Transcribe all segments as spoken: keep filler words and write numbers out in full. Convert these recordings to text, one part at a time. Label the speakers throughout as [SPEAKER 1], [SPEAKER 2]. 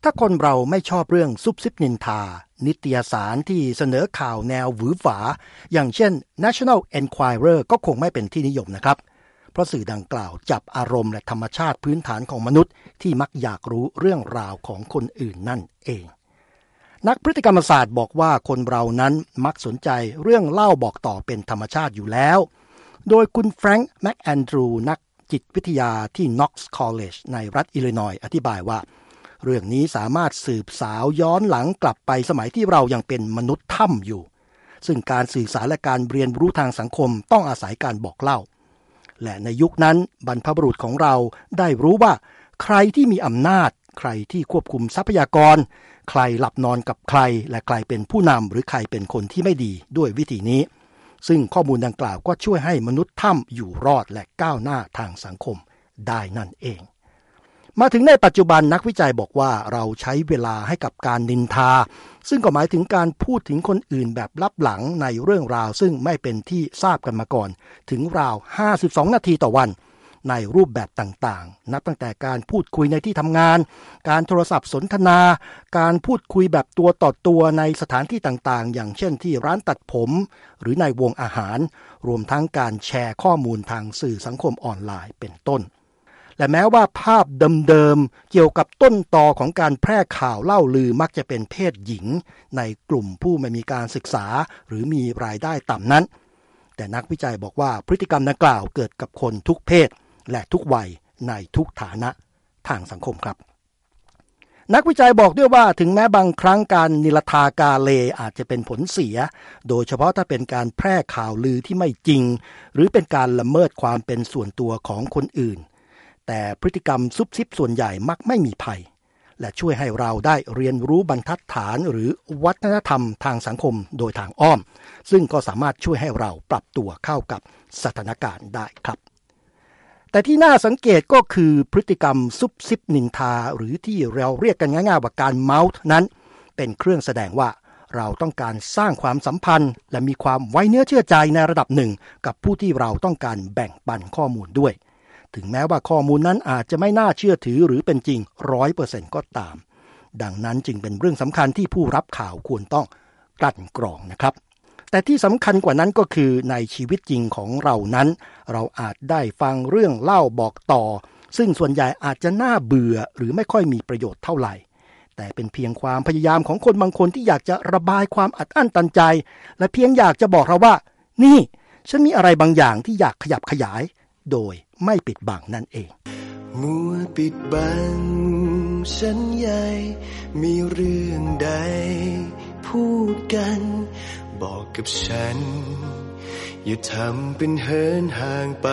[SPEAKER 1] ถ้าคนเราไม่ชอบเรื่องซุบซิบนินทานิตยสารที่เสนอข่าวแนวหวือหวาอย่างเช่น National Enquirer ก็คงไม่เป็นที่นิยมนะครับเพราะสื่อดังกล่าวจับอารมณ์และธรรมชาติพื้นฐานของมนุษย์ที่มักอยากรู้เรื่องราวของคนอื่นนั่นเองนักพฤติกรรมศาสตร์บอกว่าคนเรานั้นมักสนใจเรื่องเล่าบอกต่อเป็นธรรมชาติอยู่แล้วโดยคุณแฟรงค์แมคแอนดรูนักจิตวิทยาที่ Knox College ในรัฐอิลลินอยส์อธิบายว่าเรื่องนี้สามารถสืบสาวย้อนหลังกลับไปสมัยที่เรายังเป็นมนุษย์ถ้ำอยู่ซึ่งการสื่อสารและการเรียนรู้ทางสังคมต้องอาศัยการบอกเล่าและในยุคนั้นบรรพบุรุษของเราได้รู้ว่าใครที่มีอำนาจใครที่ควบคุมทรัพยากรใครหลับนอนกับใครและใครเป็นผู้นำหรือใครเป็นคนที่ไม่ดีด้วยวิธีนี้ซึ่งข้อมูลดังกล่าวก็ช่วยให้มนุษย์ถ้ำอยู่รอดและก้าวหน้าทางสังคมได้นั่นเองมาถึงในปัจจุบันนักวิจัยบอกว่าเราใช้เวลาให้กับการนินทาซึ่งก็หมายถึงการพูดถึงคนอื่นแบบลับหลังในเรื่องราวซึ่งไม่เป็นที่ทราบกันมาก่อนถึงราวห้าสิบสองนาทีต่อวันในรูปแบบต่างๆนับตั้งแต่การพูดคุยในที่ทำงานการโทรศัพท์สนทนาการพูดคุยแบบตัวต่อตัวในสถานที่ต่างๆอย่างเช่นที่ร้านตัดผมหรือในวงอาหารรวมทั้งการแชร์ข้อมูลทางสื่อสังคมออนไลน์เป็นต้นและแม้ว่าภาพเดิมๆเกี่ยวกับต้นตอของการแพร่ข่าวเล่าลือมักจะเป็นเพศหญิงในกลุ่มผู้ไม่มีการศึกษาหรือมีรายได้ต่ำนั้นแต่นักวิจัยบอกว่าพฤติกรรมดังกล่าวเกิดกับคนทุกเพศและทุกวัยในทุกฐานะทางสังคมครับนักวิจัยบอกด้วยว่าถึงแม้บางครั้งการนิรทากาเลอาจจะเป็นผลเสียโดยเฉพาะถ้าเป็นการแพร่ข่าวลือที่ไม่จริงหรือเป็นการละเมิดความเป็นส่วนตัวของคนอื่นแต่พฤติกรรมซุบซิบส่วนใหญ่มักไม่มีภัยและช่วยให้เราได้เรียนรู้บรรทัดฐานหรือวัฒนธรรมทางสังคมโดยทางอ้อมซึ่งก็สามารถช่วยให้เราปรับตัวเข้ากับสถานการณ์ได้ครับแต่ที่น่าสังเกตก็คือพฤติกรรมซุบซิบนินทาหรือที่เราเรียกกันง่ายๆว่าการเมาส์นั้นเป็นเครื่องแสดงว่าเราต้องการสร้างความสัมพันธ์และมีความไว้เนื้อเชื่อใจในระดับหนึ่งกับผู้ที่เราต้องการแบ่งปันข้อมูลด้วยถึงแม้ว่าข้อมูลนั้นอาจจะไม่น่าเชื่อถือหรือเป็นจริง ร้อยเปอร์เซ็นต์ ก็ตามดังนั้นจึงเป็นเรื่องสำคัญที่ผู้รับข่าวควรต้องกลั่นกรองนะครับแต่ที่สำคัญกว่านั้นก็คือในชีวิตจริงของเรานั้นเราอาจได้ฟังเรื่องเล่าบอกต่อซึ่งส่วนใหญ่อาจจะน่าเบื่อหรือไม่ค่อยมีประโยชน์เท่าไหร่แต่เป็นเพียงความพยายามของคนบางคนที่อยากจะระบายความอัดอั้นตันใจและเพียงอยากจะบอกเราว่านี่ฉันมีอะไรบางอย่างที่อยากขยับขยายโดยไม่ปิดบังนั่นเอง
[SPEAKER 2] มัวปิดบังฉันใหญ่มีเรื่องใดพูดกันบอกกับฉันอย่าทำเป็นเหินห่างไป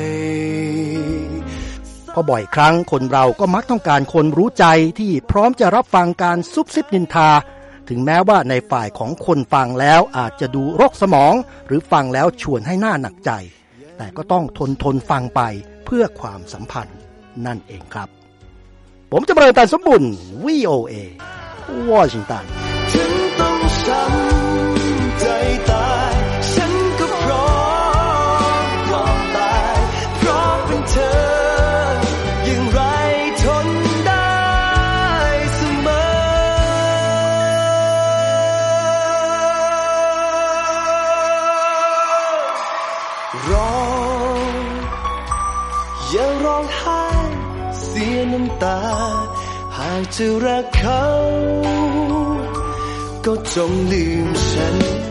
[SPEAKER 1] เพราะบ่อยครั้งคนเราก็มักต้องการคนรู้ใจที่พร้อมจะรับฟังการซุบซิบนินทาถึงแม้ว่าในฝ่ายของคนฟังแล้วอาจจะดูรกสมองหรือฟังแล้วชวนให้หน้าหนักใจแต่ก็ต้องทนทนฟังไปเพื่อความสัมพันธ์นั่นเองครับผมจำเริญ ตันสมบุญ วี โอ เอ วอชิงตัน
[SPEAKER 2] ถึงต้องช้ำใจตายฉันก็พร้อมยอมตายเพราะเป็นเธออย่างไรทนได้เสมอร้องอย่าร้องไห้เสียน้ำตาหากจะรักเขาก็จงลืมฉัน